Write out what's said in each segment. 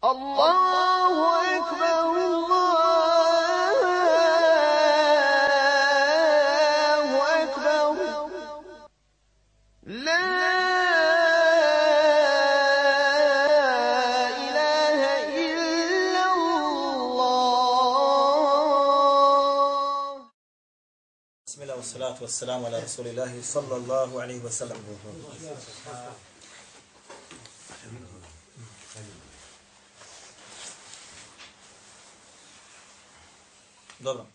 الله أكبر الله أكبر لا إله إلا الله. بسم الله والصلاة والسلام على رسول الله صلى الله عليه وسلم. Dobro.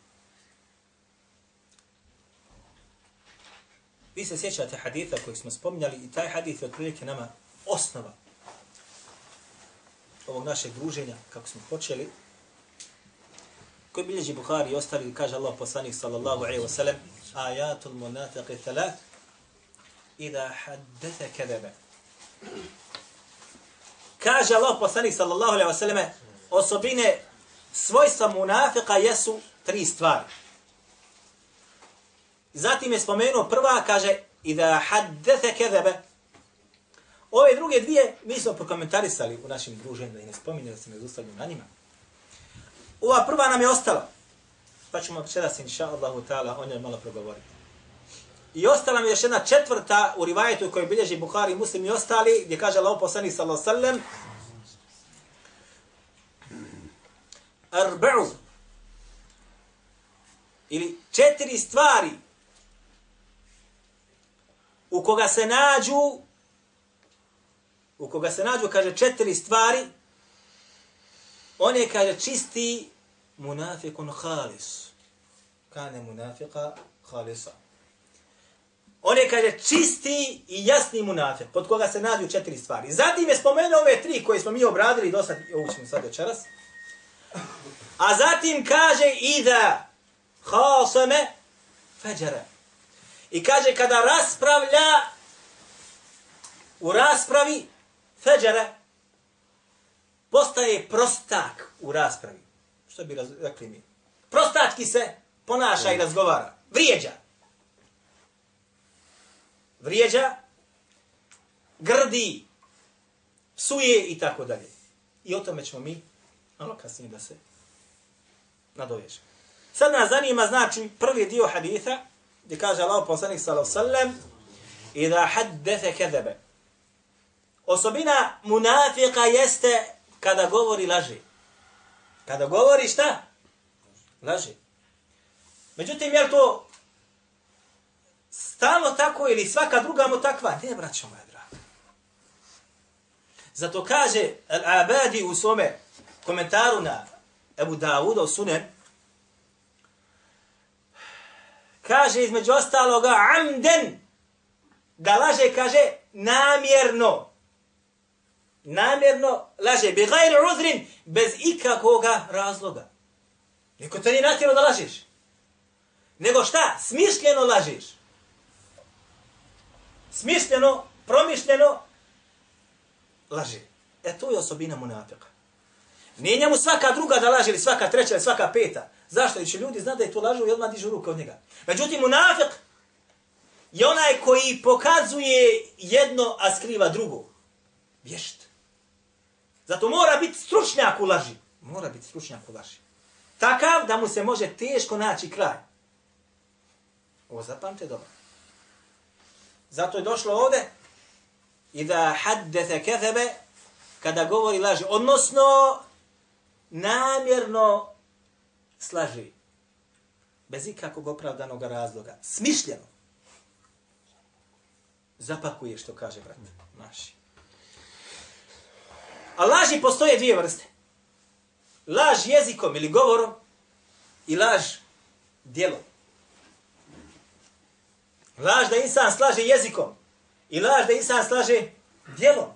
Vi se sjećate haditha kojeg smo spominjali i taj hadith je otprilike nama osnova ovog našeg druženja, kako smo počeli, koji bilježi Buhari i ostali, kaže Allah poslanik sallallahu alaihi wa sallam, ajatul munafiqi thalath, idha haddatha kadaba. Kaže Allah poslanik sallallahu alaihi wa sallam, osobine svojstva munafika jesu 3 stvari. Zatim je spomenuo prva, kaže, idha haddatha kadaba. Ove druge dvije mi smo prokomentarisali u našim druženju, da i ne spominjali, da se ne zustavljamo na njima. Ova prva nam je ostala, pa ćemo večeras inša Allahu ta'ala o njoj malo progovoriti. I ostala mi je još jedna četvrta u rivajetu koju bilježi Buhari, Muslim i ostali, gdje kaže Allah poslanik sallallahu alejhi ve sellem, arba'u, ili 4 stvari u koga se nađu, kaže 4 stvari, on je, kaže, čisti munafikun halis. Kane munafika halisa. On je, kaže, čisti i jasni munafik, pod koga se nađu 4 stvari. Zatim je spomenuo ove 3 koje smo mi obradili do sad, ovo ćemo sad večeras. A zatim kaže idha khasama fajara. I kaže kada raspravlja u raspravi fajara, postaje prostak u raspravi. Što bi rekli mi? Prostački se ponaša i razgovara. Vrijeđa, grdi, psuje i tako dalje. I o tome ćemo mi malo kasnije da se nadovežemo. Sad nas zanima, znači, prvi dio haditha, gdje kaže Allah poslanik sallallahu alejhi ve sellem, idha haddatha kadaba. Osobina munafika jeste kada govori laže. Kada govori šta? Laže. Međutim, je li to stalno tako ili svaka druga mu takva? Ne, braćo moja draga. Zato kaže Al-Abadi u svome komentaru na Ebu Dawuda u Sunen, kaže između ostaloga amden, da laže, kaže, namjerno laže, bi gajri uzrin, bez ikakvoga razloga. Niko te nije natjerao da lažeš. Nego šta? Smišljeno lažeš. Smišljeno, promišljeno laže. To je osobina munafika. Nije njemu svaka druga da laže, ili svaka treća, ili svaka peta. Zašto? Jer će ljudi znati da je to lažu i odmah dižu ruke od njega. Međutim, munafik je onaj koji pokazuje jedno, a skriva drugo. Vješt. Zato mora biti stručnjak u laži. Takav da mu se može teško naći kraj. Ovo zapamte dobro. Zato je došlo ovdje i da haddatha kadaba, kada govori laži, odnosno namjerno slaže. Bez ikakvog opravdanog razloga. Smišljeno. Zapakuje, što kaže brat naši. A laži postoje 2 vrste. Laž jezikom ili govorom i laž djelom. Laž da insan slaže jezikom i laž da insan slaže djelom.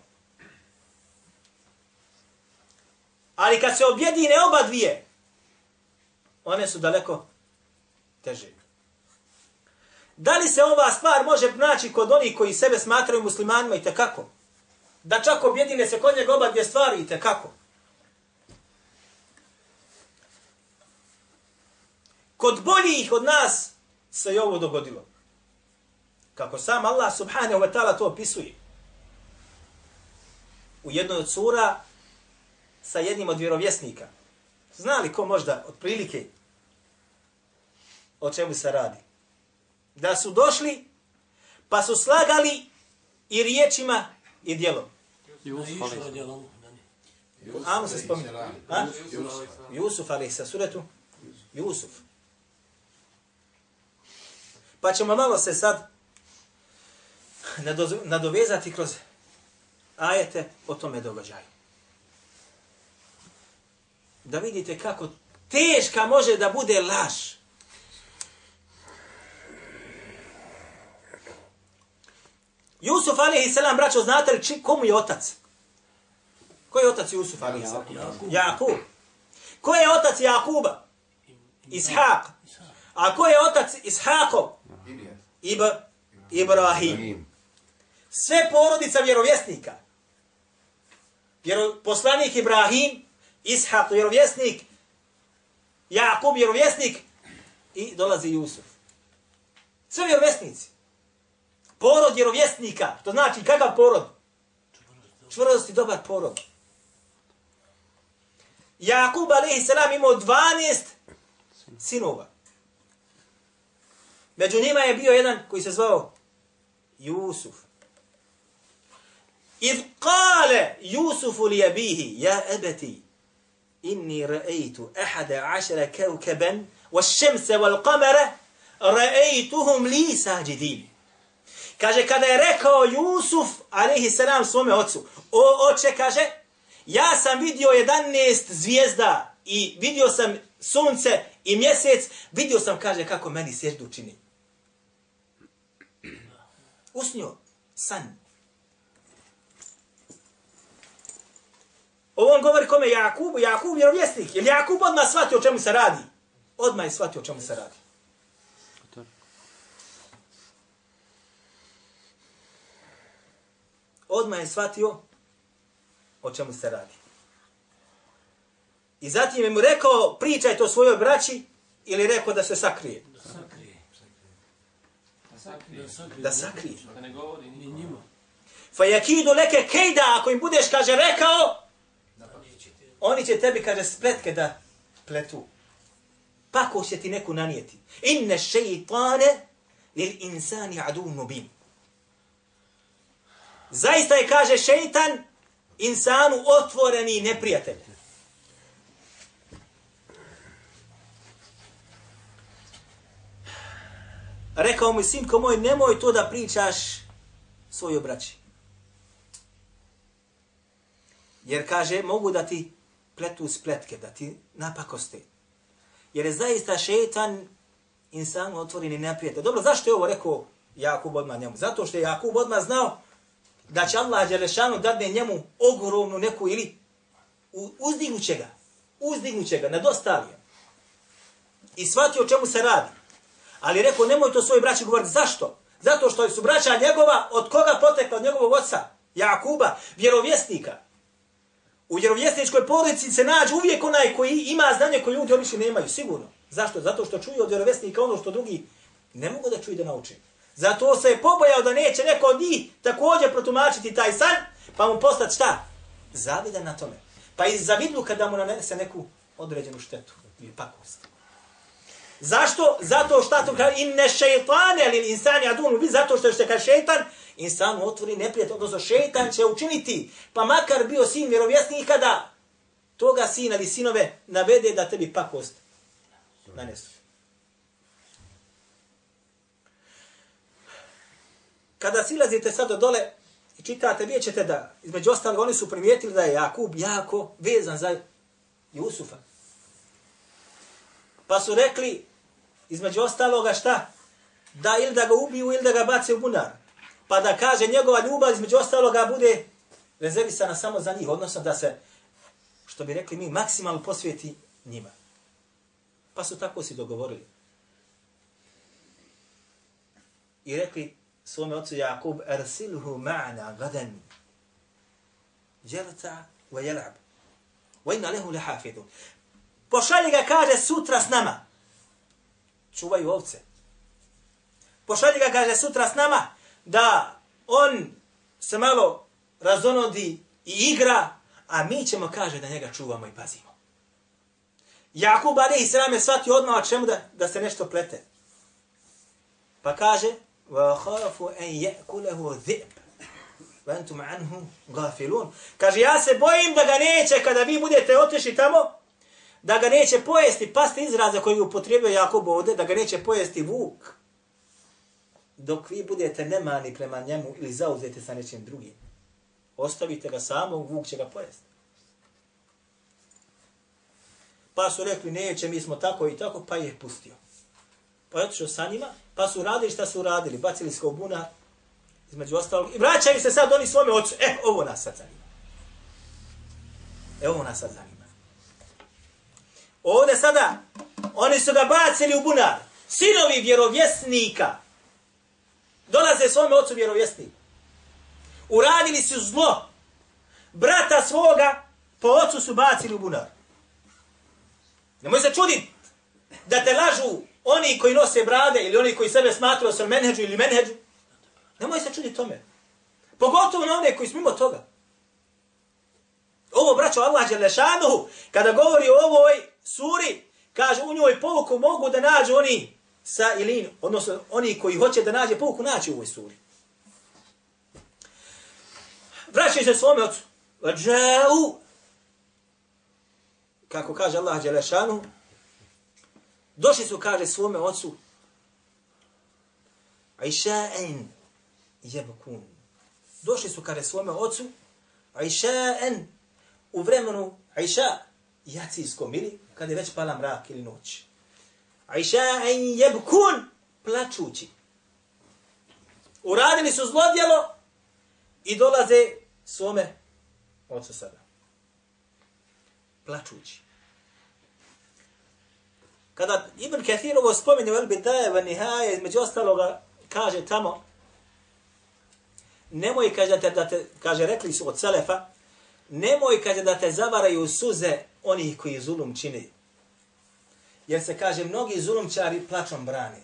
Ali kad se objedine oba dvije, one su daleko teže. Da li se ova stvar može naći kod onih koji sebe smatraju muslimanima i tekako? Da čak objedine se kod njega oba dvije stvari i tekako? Kod boljih od nas se i ovo dogodilo. Kako sam Allah subhanahu wa ta'ala to opisuje. U jednoj od sura sa jednim od vjerovjesnika. Znali ko možda otprilike o čemu se radi? Da su došli pa su slagali i riječima i djelom. Amo se spominje. Jusuf, ali sa suretu? Jusuf. Pa ćemo malo se sad nadovezati kroz ajete o tome događaju. Da vidite kako teška može da bude laž. Jusuf a.s. braćo, znate li komu je otac? Ko je otac Jusuf a.s.? Jakub. Ko je otac Jakuba? Ishak. A ko je otac Ishakov? Ibrahim. Sve porodica vjerovjesnika. Poslanik Ibrahim, Ishak vjerovjesnik, Jakub vjerovjesnik i dolazi Jusuf. Sve vjerovjesnici. Porod vjerovjesnika. To znači kakav porod? Čvrst i dobar porod. Jakub a.s. imao 12 sinova. Među njima je bio jedan koji se zvao Jusuf. إذ قال يوسف لأبيه يا أبتي إني رأيت 11 كوكبا والشمس والقمر رأيتهم لي ساجدين. Kaže, kada je rekao Jusuf, alejhiselam, svome ocu, o oče, kaže, ja sam vidio 11 zvijezda i vidio sam sunce i mjesec, vidio sam, kaže, kako meni sježdu čini. Usnio, san. Ovo on govori kome? Jakubu. Jakub vjerovjesnik. Jer Jakub odmah shvatio o čemu se radi. Odmah je shvatio o čemu se radi. Odmah je shvatio o čemu se radi. I zatim je mu rekao, pričaj to svojoj braći, ili rekao da se sakrije. Da sakrije. Da ne govori ni njima. Fa yakidu leke kejda, ako im budeš, kaže, rekao, oni će tebi, kaže, spletke da pletu. Pako će ti neku nanijeti. Inne šeitane lil insani adu mubin. Zaista je, kaže, šeitan insanu otvoreni neprijatelj. Rekao mu, sinko moj, nemoj to da pričaš svojoj braći. Jer, kaže, mogu da ti pletu spletke, da ti napakoste. Jer je zaista šeitan insanu otvoreni neprijatelj. Dobro, zašto je ovo rekao Jakub odmah njemu? Zato što je Jakub odmah znao da će Allah dželešanu dadne njemu ogromnu neku ili uzdignuće ga nad ostalim. I shvatio o čemu se radi. Ali rekao, nemoj to svoj braći govoriti. Zašto? Zato što su braća njegova, od koga potekla? Od njegovog oca, Jakuba, vjerovjesnika. U vjerovjesničkoj porodici se nađe uvijek onaj koji ima znanje koje ljudi obično nemaju, sigurno. Zašto? Zato što čuje od vjerovjesnika ono što drugi ne mogu da čuju da nauči. Zato se je pobojao da neće neko od njih također protumačiti taj san, pa mu postati šta? Zavidan na tome. Pa iz zavidluka da mu nanese neku određenu štetu ili pakost. Zašto? Zato što to kaže inne šejtane lil insani adun bi, zato što se kaže šejtan insanu otvori neprijatelj, odnosno šejtan će učiniti, pa makar bio sin vjerovjesnika, da toga sina ili sinove navede da tebi pakost nanesu. Kada silazite sad do dole i čitate, vidjet ćete da, između ostalog, oni su primijetili da je Jakub jako vezan za Jusufa. Pa su rekli, između ostaloga, šta? Da ili da ga ubiju, ili da ga bace u bunar. Pa da kaže njegova ljubav, između ostaloga, bude rezervisana samo za njih. Odnosno da se, što bi rekli mi, maksimalno posvijeti njima. Pa su tako si dogovorili. I rekli svome ocu Jakub, ersilhu ma'na gadan jelta wa jelab. Wa inna lehu lehafidu. Pošalji ga, kaže, sutra s nama. Čuvaju ovce. Pošalji ga, kaže, sutra s nama, da on se malo razonodi i igra, a mi ćemo, kaže, da njega čuvamo i pazimo. Jakub alejhi selam je shvatio odmah čemu da se nešto plete. Pa kaže, وَخَافُ أَنْ يَأْكُلَهُ ذِئْبٌ وَأَنْتُمْ عَنْهُ غَافِلُونَ. Kaže, ja se bojim da ga neće, kada vi budete otišli tamo, da ga neće pojesti, pasti izraza koji upotrijebio Jakub ovdje, da ga neće pojesti vuk, dok vi budete nemani prema njemu ili zauzeti sa nečim drugim. Ostavite ga samog, vuk će ga pojesti. Pa su rekli, neće, mi smo tako i tako, pa je pustio. Pa je otišao sa njima, pa su radili šta su radili, bacili se u bunar, između ostalog, i vraćaju se sad oni svome ocu. Ovo nas sad zanima. Ovo nas sad zanima. Ovdje sada, oni su ga bacili u bunar. Sinovi vjerovjesnika dolaze svome ocu vjerovjesniku. Uradili su zlo. Brata svoga po ocu su bacili u bunar. Nemoj se čuditi da te lažu oni koji nose brade ili oni koji sebe smatraju sa menheđu ili menheđu. Nemoj se čuditi tome. Pogotovo na one koji su mimo toga. Ovo, braćo, Allah dželešanuhu, kada govori o ovoj suri, kaže u njoj pouku mogu da nađu oni sa ilin, odnosno oni koji hoće da nađe pouku, naći u ovoj suri. Vraćaju se svome ocu. Vađau. Kako kaže Allah dželešanuhu, došli su, kaže, svome ocu, Aisha'en jebkun. Došli su, kaže, svome ocu, Aisha'en, u vremenu Aisha, jacijskom, ili kad je već pala mrak ili noć. Aisha'en jebkun, plačući. Uradili su zlodjelo i dolaze svome ocu sada. Plačući. Kada Ibn Kathir ovo spominje u Al-Bidaje wa Nihaje, između ostaloga kaže tamo, nemoj, kaže, rekli su od Selefa, nemoj, kaže, da te zavaraju suze onih koji zulum čini. Jer se, kaže, mnogi zulumčari plačom brani.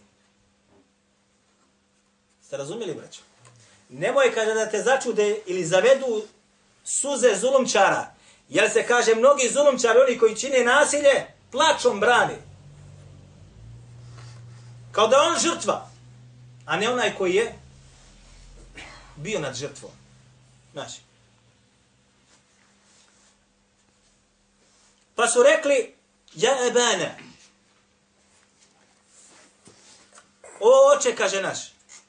Ste razumjeli, braćo? Nemoj, kaže, da te začude ili zavedu suze zulumčara. Jer se, kaže, mnogi zulumčari, oni koji čine nasilje, plačom brani. Kao da on žrtva, a ne onaj koji je bio nad žrtvom. Znači. Pa su rekli, ja ebane, o oče, kaže naš,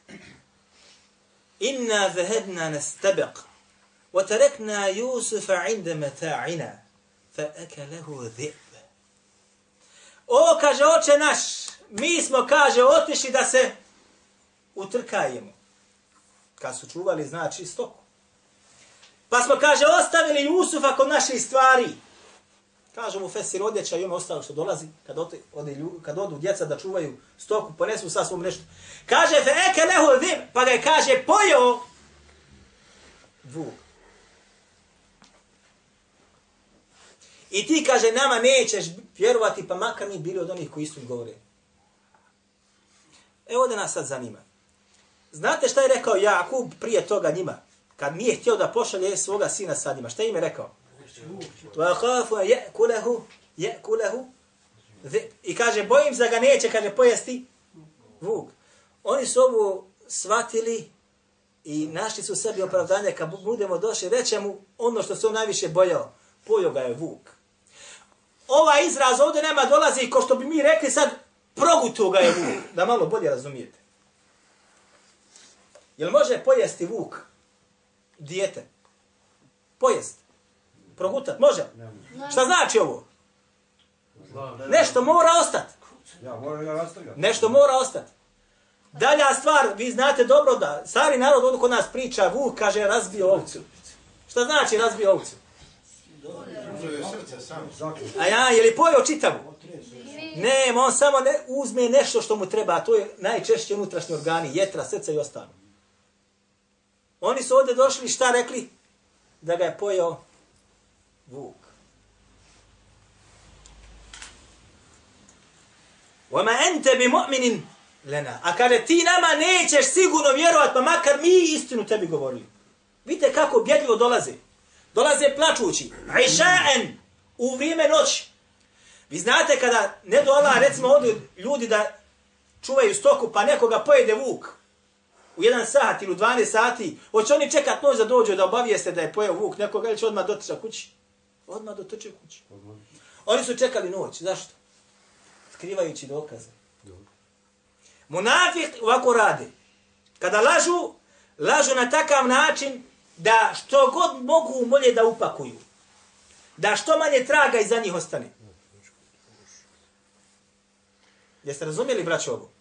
inna zahedna nastabiq, wa tarekna Jusufa inda mata'ina, fa akalahu dhib. O, kaže, oče naš, mi smo, kaže, otišli da se utrkajemo. Kad su čuvali, znači, stoku. Pa smo, kaže, ostavili Jusufa kod naših stvari. Kažu mu Fesir odjeća i ono ostalo što dolazi, kad odu djeca da čuvaju stoku, ponesu sa svom nešto. Kaže, fe eke lehu dhib, pa ga je, kaže, pojeo vuk. I ti, kaže, nama nećeš vjerovati, pa makar mi bili od onih koji istinu govore. Evo da nas sad zanima. Znate šta je rekao Jakub prije toga njima? Kad nije htio da pošalje svoga sina sa njima. Šta im je rekao? I kaže, bojim se da ga neće, kaže, pojesti vuk. Oni su ovo shvatili i našli su sebi opravdanje, kad budemo došli, reće mu ono što se on najviše bojao. Pojeo ga je vuk. Ovaj izraz ovdje nema dolazi, ko što bi mi rekli sad, proguto ga je vuk. Da malo bolje razumijete. Jel može pojesti vuk dijete? Pojest. Progutat, može? Šta znači ovo? Nešto mora ostati. Nešto mora ostati. Dalja stvar, vi znate dobro da stari narod ovdje kod nas priča, vuk kaže razbio ovcu. Šta znači razbio ovcu? A ja, je li pojeo čitavu? Ne, on samo uzme nešto što mu treba, a to je najčešće unutrašnji organi, jetra, srce i ostalo. Oni su ovdje došli, šta rekli? Da ga je pojeo vuk. وَمَا أَنْتَ بِمُؤْمِنٍ لَنَا. A kaže, ti nama nećeš sigurno vjerovati, pa makar mi istinu tebi govorili. Vidite kako bjedljivo dolaze. Dolaze plačući. Iša'en, u vrijeme noći. Vi znate kada, ne do Allah, recimo odu ljudi da čuvaju stoku, pa nekoga pojede vuk u 1 sat ili u 12 sati, hoće oni čekat noć da dođu da obavijeste da je pojeo vuk nekoga ili će odmah dotrča kući? Odmah dotrče kući. Oni su čekali noć. Zašto? Skrivajući dokaze. Munafik ovako rade. Kada lažu na takav način da što god mogu molje da upakuju. Da što manje traga iza njih ostane. Jeste razumjeli, braćo, ovo?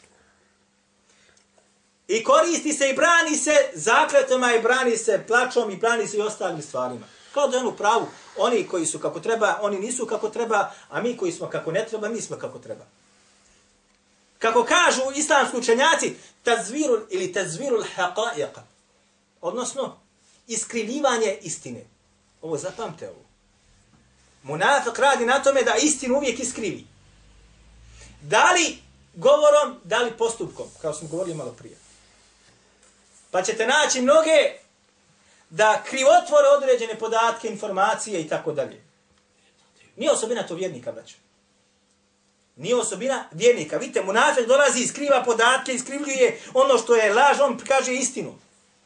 I koristi se i brani se zakletama i brani se plačom i brani se i ostalim stvarima. Kao da je u pravu. Oni koji su kako treba, oni nisu kako treba, a mi koji smo kako ne treba, mi smo kako treba. Kako kažu islamski učenjaci, tazvirul haqa'iqa. Odnosno, iskrivljivanje istine. Ovo zapamte ovo. Munafik radi na tome da istinu uvijek iskrivi. Da li govorom, da li postupkom, kao smo govorili malo prije. Pa ćete naći mnoge da krivotvore određene podatke, informacije i tako dalje. Nije osobina to vjernika, braćo. Nije osobina vjernika. Vidite, munafik dolazi i skriva podatke, iskrivljuje ono što je laž, on kaže istinu.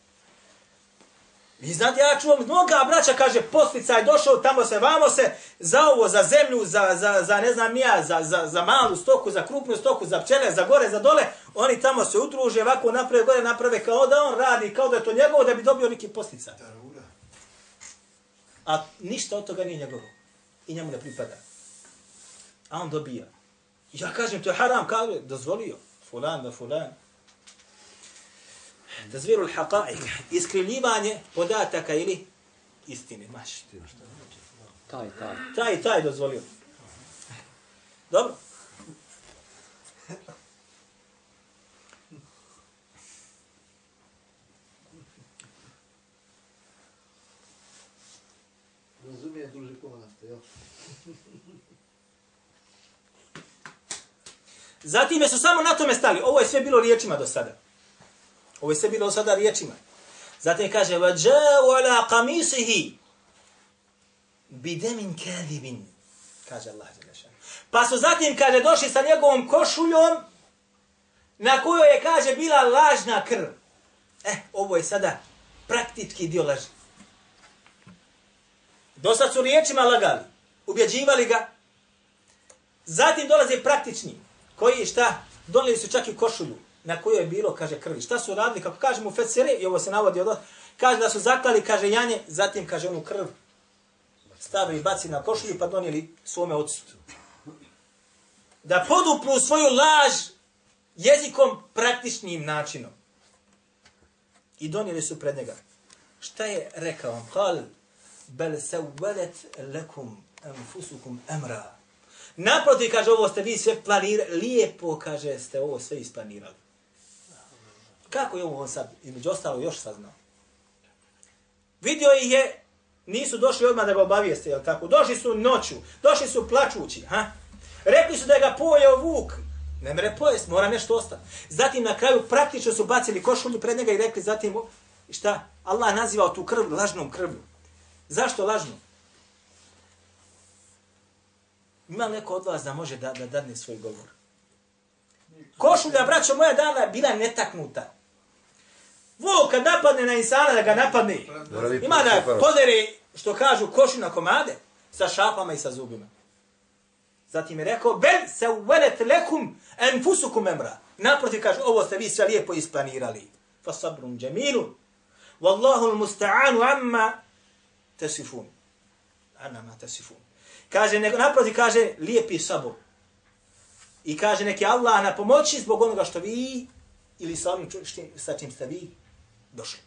Vi znate, ja čuvam mnoga braća, kaže, poslicaj došao, tamo se, vamo se, za ovo, za zemlju, za ne znam nija, za malu stoku, za krupnu stoku, za pčele, za gore, za dole, oni tamo se udruže, ovako naprave, gore naprave, kao da on radi, kao da je to njegovo, da bi dobio neki poslicaj. A ništa od toga nije njegovo. I njemu ne pripada. A on dobija. Ja kažem, to je haram, kaže, dozvolio. Fulan da fulan. Tazvirul haqa'iq, iskrivljivanje podataka ili istine. Maši. Taj dozvolio. Dobro. Razumije duže konaste, jel? Zatim su samo na tome stali. Ovo je sve bilo riječima do sada. Ovo je sve bilo do sada riječima. Zatim kaže وَجَاءُ عَلَىٰ قَمِيسِهِ بِدَمٍ كَذِبٍ. Kaže Allah. Pa su zatim, kaže, došli sa njegovom košuljom na kojoj je, kaže, bila lažna krv. Ovo je sada praktički dio laži. Dosad su riječima lagali. Ubjeđivali ga. Zatim dolaze praktični. Koji šta? Donijeli su čak i košulju na kojoj je bilo, kaže, krvi. Šta su radili? Kako kažemo u Fesere, i ovo se navodi od... Kaže da su zaklali, kaže, janje, zatim, kaže, onu krv stavili i baci na košulju, pa donijeli svome ocu. Da podupru svoju laž jezikom praktičnim načinom. I donijeli su pred njega. Šta je rekao? Kal, bel sawwalat lakum anfusukum amra. Naprotiv, kaže, ovo ste vi sve planirali, lijepo, kaže, ste ovo sve isplanirali. Kako je ovo on sad, između ostalo, još saznao? Vidio ih je, nisu došli odmah da ga obavijeste, jel tako? Došli su noću, došli su plačući, ha? Rekli su da je ga pojeo vuk. Ne mere pojest, mora nešto ostati. Zatim na kraju praktično su bacili košulju pred njega i rekli zatim, šta? Allah nazivao tu krv lažnom krvlju. Zašto lažnom? Ima neko od vas da može da dadne svoj govor? Košulja, braćo moja, dana bila netaknuta. Vuk kad napadne na insana da ga napadne, ima da podere, što kažu, košu na komade sa šapama i sa zubima. Zatim je rekao, bel sawwalat lakum anfusukum amra. Naprotiv, kaže, ovo ste vi sve lijepo isplanirali. Fa sabrun jamilun. Wallahu al-musta'anu amma tasifun. Anama tasifun. Kaže, naprotiv, kaže, lijepi sabor. I kaže, neki Allah na pomoći zbog onoga što vi, ili sa onim sa čim ste vi došli.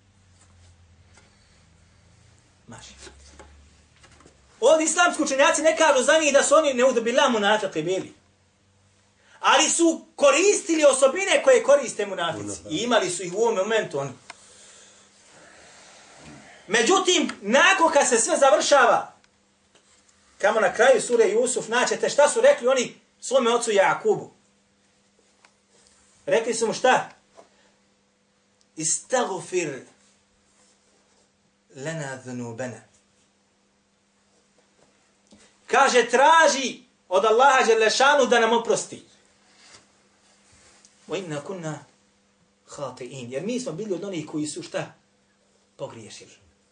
Maši. Ovdje islamski učenjaci ne kažu za njih da su oni neudobila munafiki bili. Ali su koristili osobine koje koriste munafici. I imali su ih u ovom momentu oni. Međutim, nakon kad se sve završava, kamo na kraju sure Jusuf, naćete šta su rekli oni svome ocu Jakubu. Rekli su mu šta? Istagfir lana dhunubana. Kaže, traži od Allaha dželešanu da nam oprosti. Wa inna kunna khati'in. Jer mi smo bili od onih koji su šta? Pogriješili.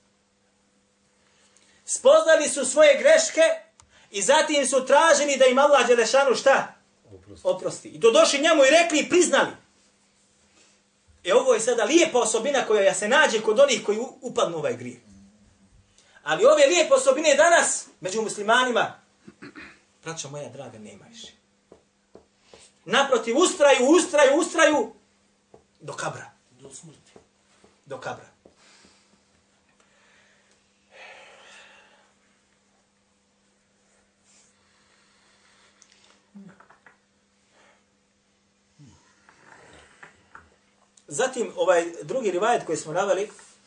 Spoznali su svoje greške i zatim su tražili da im Allah dželešanu šta? Oprosti. I to došli njemu i rekli i priznali. Ovo je sada lijepa osobina koja se nađe kod onih koji upadnu u ovaj grijeh. Ali ove lijepe osobine danas, među muslimanima, braćo moja draga, nema više. Naprotiv, ustraju, do kabra. Do smrti. Do kabra. Zatim, ovaj drugi rivajet koji smo naveli,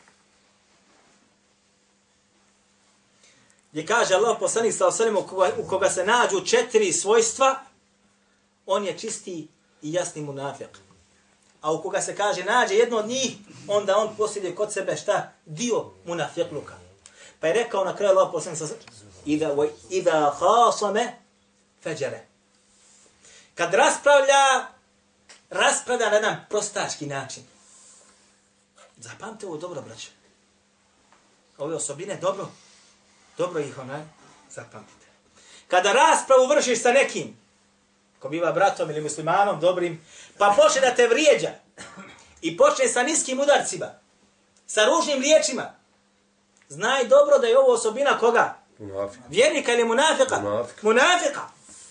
gdje kaže Allah poslanik sallallahu alejhi ve sellem u koga se nađu 4 svojstva, on je čisti i jasni munafik. A u koga se kaže nađe jedno od njih, onda on posjeduje kod sebe šta? Dio munafikluka. Pa je rekao na kraju Allah poslanik sallallahu alejhi ve sellem, Ida khasame fajara. Kad raspravlja na jedan prostački način. Zapamte ovo dobro, braće. Ove osobine dobro ih zapamtite. Kada raspravu vršiš sa nekim, ko biva bratom ili muslimanom dobrim, pa počne da te vrijeđa i počne sa niskim udarcima, sa ružnim riječima, znaj dobro da je ovo osobina koga? Vjernika ili munafika? Munafika.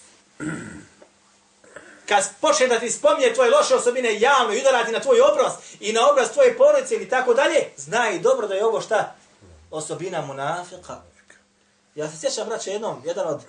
Kad počne da ti spominje tvoje loše osobine javno i udarati na tvoj obraz i na obraz tvoje porodice ili tako dalje, znaj dobro da je ovo šta? Osobina munafika. Ja se sjećam, braće, jedan od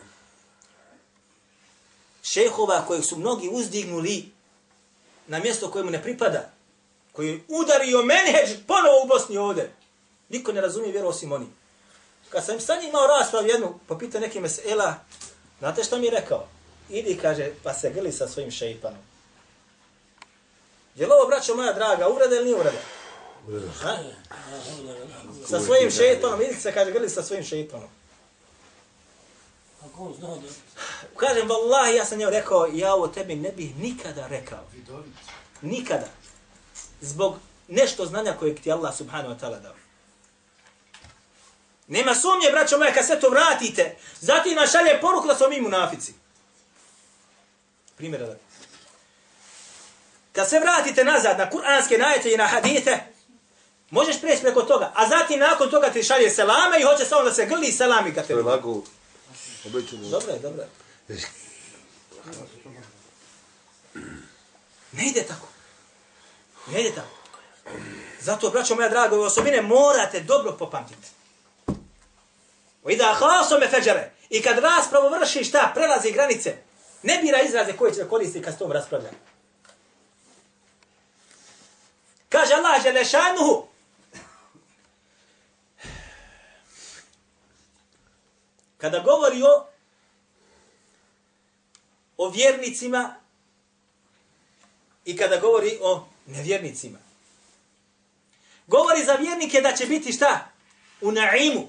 šejhova kojeg su mnogi uzdignuli na mjesto kojemu ne pripada, koji je udario menheđ ponovo u Bosni ovdje. Niko ne razumije vjeru osim oni. Kad sam sa njim imao raspravu jednu, popitao neki mesela, znate što mi je rekao? Idi, kaže, pa se grli sa svojim šeipanom. Je li ovo, braćo moja draga, uvreda ili nije uvreda? Uvreda. Sa svojim šeipanom, idi se, kaže, grli sa svojim šeipanom. Ako on zna da... Kažem, vallahi, ja sam njemu rekao, ja ovo tebi ne bih nikada rekao. Nikada. Zbog nešto znanja kojeg ti Allah subhanahu wa ta'ala dao. Nema sumnje, braćo moja, kad sve to vratite, zatim nam šalje poruku da smo mi munafici. Primjer da. Kad se vratite nazad na kuranske najete i na hadite, možeš preći preko toga, a zatim nakon toga ti šalje selame i hoće samo da se grli selami kad te vidi. Dobro je. Ne ide tako. Zato, braćo moja draga, ove osobine morate dobro popamtiti. Ida khasame fajara. I kad raspravu vrši šta? Prelazi granice. Ne bira izraze koje će koristiti kad s tom raspravlja. Kaže Allah dželešanuhu, kada govori o vjernicima i kada govori o nevjernicima. Govori za vjernike da će biti šta? U naimu.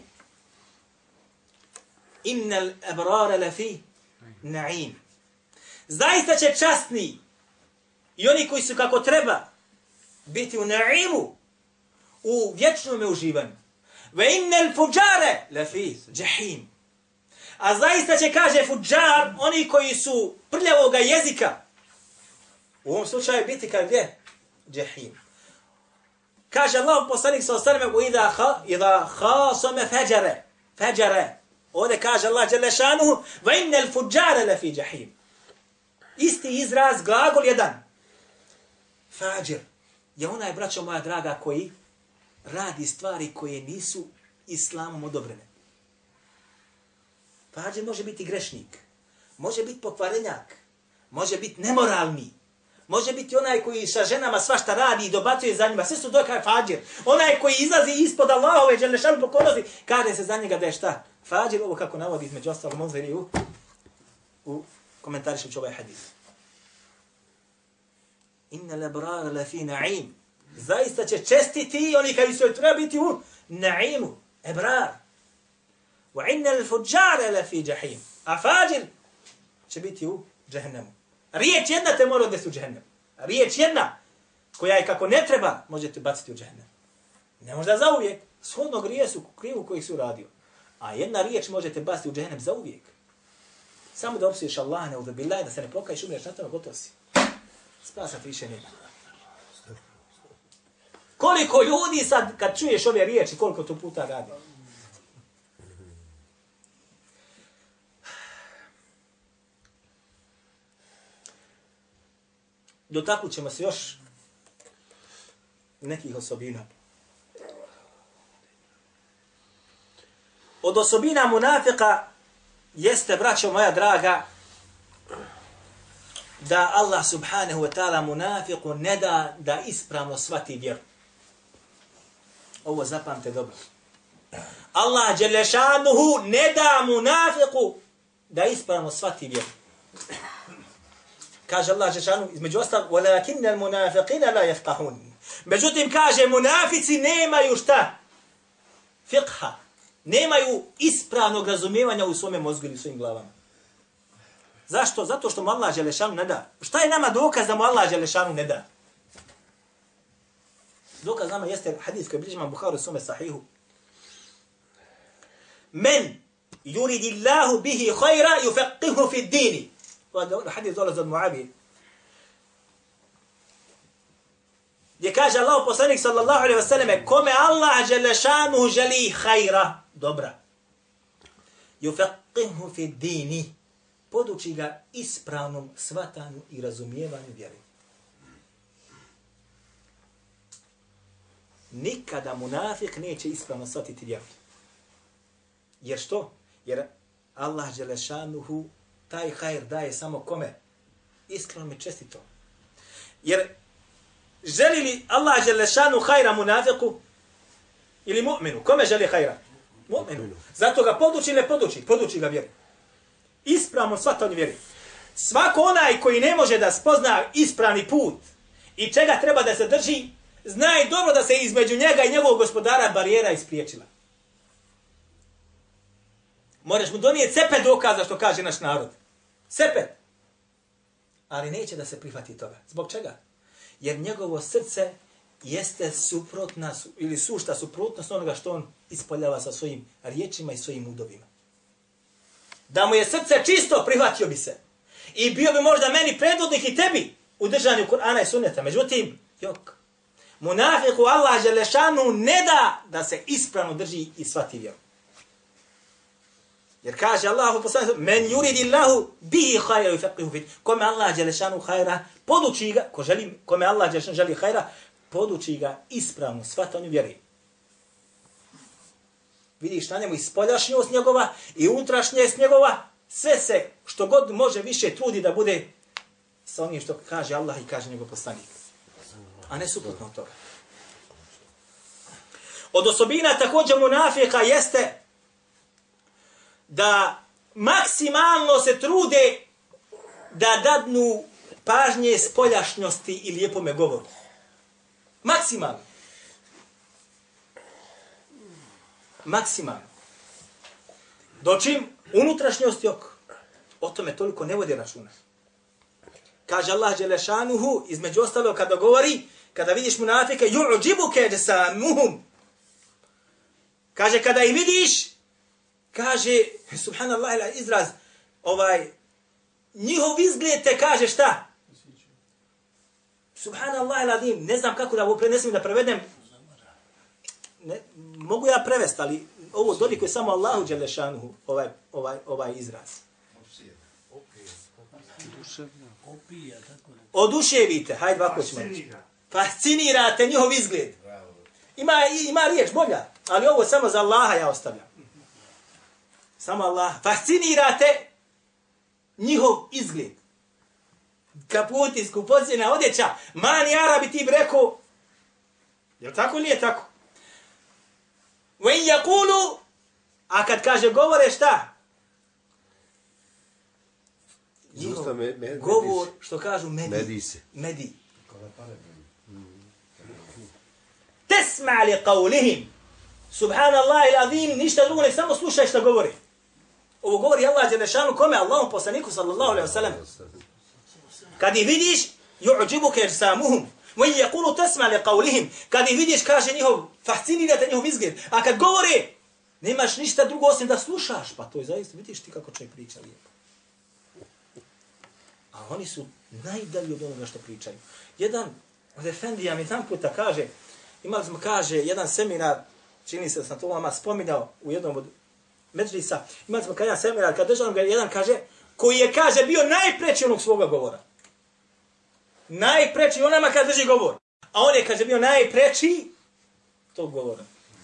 Innal abrara lafi naim. Zaista će časni i oni koji su kako treba biti u naimu, u vječnom uživanju. Ve innal fujare lafi jahim. A zaista će, kaže fudžar, oni koji su prljavoga jezika, u ovom slučaju biti kad gdje? Jahim. Kaže Allah poslanik sallallahu alejhi ve sellem, idha khasama fajara. Ovdje kaže Allah dželle šanuhu, ve innal fudžara lafi jahim. Isti izraz, glagol jedan. Fađir je onaj, braćo moja draga, koji radi stvari koje nisu islamom odobrene. Fađir može biti grešnik, može biti pokvarenjak, može biti nemoralni, može biti onaj koji sa ženama svašta radi i dobacuje za njima. Sve su to kao fađir. Onaj koji izlazi ispod Allahove dželle šanuhu pokornosti, kaže se za njega da je šta? Fađir, ovo kako navodi između ostalog Munziri u komentarišući ovaj hadis. Inna labrara lafi na'im. Zaista će čestiti oni koji su treba biti u na'imu, ebrar. Wa innal fujjara la fi jahim. A fađir će biti u džehennemu. Riječ jedna te mora odvesti u džehennem. Riječ jedna koja je kako ne treba, možete baciti u džehennem. Ne možda zauvijek, shodno grijesu, krivu kojih su radio. A jedna riječ možete baciti u džehennem zauvijek. Samo da opsuješ Allah, ne uvebilaj, da se ne pokaješ, umreš na tome, gotov si. Spasat više nema. Koliko ljudi sad, kad čuješ ove riječi, koliko to puta radi. Dotaknut ćemo se još nekih osobina. Od osobina munafika jeste, braćo moja draga, da Allah subhanahu wa ta'ala munafiku ne da ispravno shvati vjeru. Ovo zapamte dobro. Allah dželešanuhu ne da munafiku da ispravno shvati vjeru. Kaže Allah dželešanuhu, između ostalog, وَلَكِنَّ الْمُنَافِقِينَ لَا يَفْقَهُونَ. Međutim, kaže, munafici nemaju šta? Fiqha. Nemaju ispravnog razumijevanja u svome mozgu ili svojim glavama. Zašto? Zato što mu Allah dželešanu ne da. Šta je nama dokaz da mu Allah dželešanu ne da? Dokaz nama jeste hadis koji bliži imam Buhari u svome sahihu. Men yuridillahu bihi khayra yufaqihu fi dini. Hadis dolazi od Muavije. Gdje kaže Allah poslanik sallallahu alejhi ve selleme, kome Allah dželešanu želi khayra, dobra, yufaqihu fi dini, poduči ga ispravnom shvatanju i razumijevanju vjere. Nikada munafik neće ispravno shvatiti vjeru. Jer što? Jer Allah dželešanuhu taj hajr daje samo kome? Iskreno mi čestito. Jer želi li Allah dželešanuhu hajra munafiku ili mu'minu? Kome želi hajra? Mu'minu. Zato ga poduči ili ne poduči? Poduči ga vjeri. Ispravno shvatanju vjeri. Svako onaj koji ne može da spozna ispravni put i čega treba da se drži, zna i dobro da se između njega i njegovog gospodara barijera ispriječila. Moraš mu donijeti sepet dokaza što kaže naš narod. Sepet. Ali neće da se prihvati toga. Zbog čega? Jer njegovo srce jeste suprotna ili sušta suprotnost onoga što on ispoljava sa svojim riječima i svojim udovima. Da mu je srce čisto, prihvatio bi se. I bio bi možda meni predvodnik i tebi u držanju Kur'ana i Sunneta. Međutim, jok. Munafiku Allah dželešanu ne da se ispravno drži i shvati vjeru. Jer kaže Allahu poslanik, men yuridillahu bihi khayra yufaqihu fi. Kome Allah dželešanu khayra, poduči ga, kome Allah dželešanu želi khayra, poduči ga ispravno shvatanju vjere. Vidiš na njemu i spoljašnjost njegova i unutrašnjost njegova, sve se što god može više trudi da bude sa onim što kaže Allah i kaže njegov poslanik. A ne suprotno od toga. Od osobina također munafika jeste da maksimalno se trude da dadnu pažnje spoljašnjosti i lijepome govoru. Maksimalno. Maksimalno. Dočim unutrašnjosti o tome toliko ne vodi računa. Kaže Allah dželešanuhu, između ostalo kada govori, kada vidiš munafike, yu'đibuke jasamuhum. Kaže kada ih vidiš, kaže, subhanallah ila izraz, njihov izgled te kaže šta? Subhanallah ila dim, ne znam kako da ovo prenesem da prevedem. Ne, mogu ja prevesti, ali ovo dolikuje samo Allahu dželešanuhu, ovaj izraz. Oduševite, hajde ovako ćemo reći. Fascinirate njihov izgled. Ima riječ bolja, ali ovo samo za Allaha ja ostavljam. Samo Allah. Fascinirate njihov izgled. Kaputi, skupocjena odjeća. Mani Arabi ti bi rekao, je li tako ili nije tako? When yakulu, a kad kaže govore šta? Govor, što kažu medi. Medi. Tesma li qavlihim. Subhanallah il azim, ništa drugo, ne samo slušaj što govori. Ovo govori Allah dželešanu kome? Allahom poslaniku sallallahu alejhi ve sellem. Kad ih vidiš, yu'jibuka irsamuhum, wa yaqulu tasma' li qawlihim. Kad ih vidiš, kaže njihov, fascinira te njihov izgled. A kad govori, nemaš ništa drugo osim da slušaš. Pa to je zaista, vidiš ti kako čovjek priča lijepo. A oni su najdalji od onoga što pričaju. Jedan od efendija mi jedan puta kaže, imali smo, kaže, jedan seminar, čini se da sam to vama spominjao u jednom od medžlisa, imali smo jedan seminar, kad držao ga jedan, kaže, koji je, kaže, bio najpreći onog svoga govora. Najpreći onama kad drži govor. A on je, kaže, bio najpreći tog govora.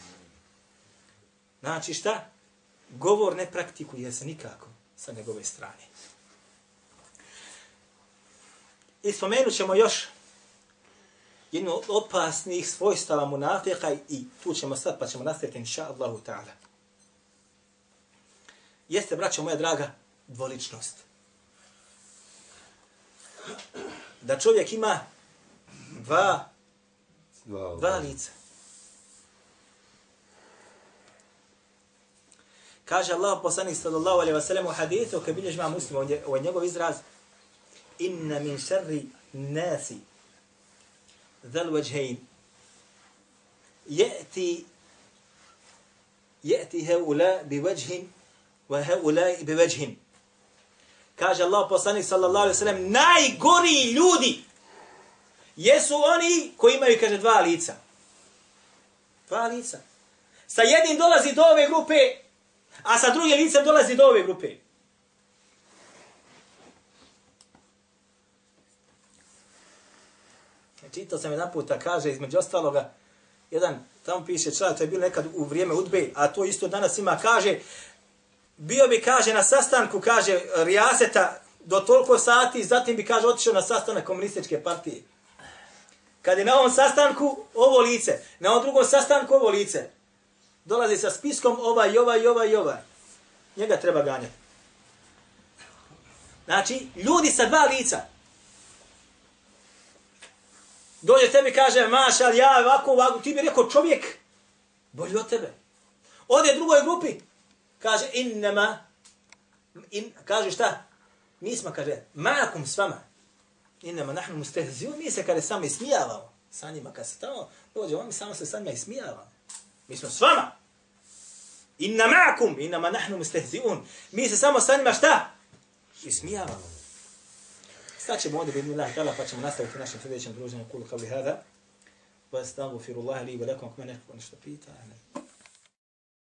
Znači šta? Govor ne praktikuje se nikako sa njegove strane. I spomenut ćemo još jednu od opasnih svojstava munafika i tu ćemo sad pa ćemo nastaviti inša Allahu ta'ala. Jeste, braćo moja draga, dvoličnost. Da čovjek ima dva lica. Kaže Allah poslanik sallallahu alejhi ve sellem u hadisu koji bilježi Imam Muslim, ovo je njegov izraz: inna min sharri nasi dhal wajhayn yati haula bi wajhin wa haula bi wajhin. Kaže Allah poslanik sallallahu alejhi ve sellem, najgori ljudi jesu oni koji imaju, kaže, dva lica. Dva lica. Sa jednim dolazi do ove grupe, a sa drugim licem dolazi do ove grupe. Čitao sam jedan puta, kaže, između ostaloga, jedan, tamo piše članak, to je bilo nekad u vrijeme udbe, a to isto danas ima, kaže, bio bi, kaže, na sastanku, kaže, rijaseta do toliko sati, zatim bi, kaže, otišao na sastanak komunističke partije. Kad je na ovom sastanku ovo lice, na ovom drugom sastanku ovo lice, dolazi sa spiskom ovaj. Njega treba ganjati. Znači, ljudi sa dva lica. Dođe tebi, kaže, mašal, ja ovako, ti bi rekao, čovjek bolji od tebe. Ode drugoj grupi, kaže, kaže šta? Mi smo, kaže, ma'akum s vama. Innama nahnu mustehziun, mi se, kaže, sami ismijavamo. Sa njima, kad se tamo dođe, mi samo se sa njima ismijavamo. Mi smo s vama. Inna ma'akum, innama nahnu mustehziun. Mi se samo sa njima šta? Ismijavamo. Sad ćemo ovdje vidjeti Allah ta'ala, pa ćemo nastaviti našim sljedećim druženjem. Kulu kao li hada. Wa astaghfirullaha li wa lakum, ako me neko nešto pita.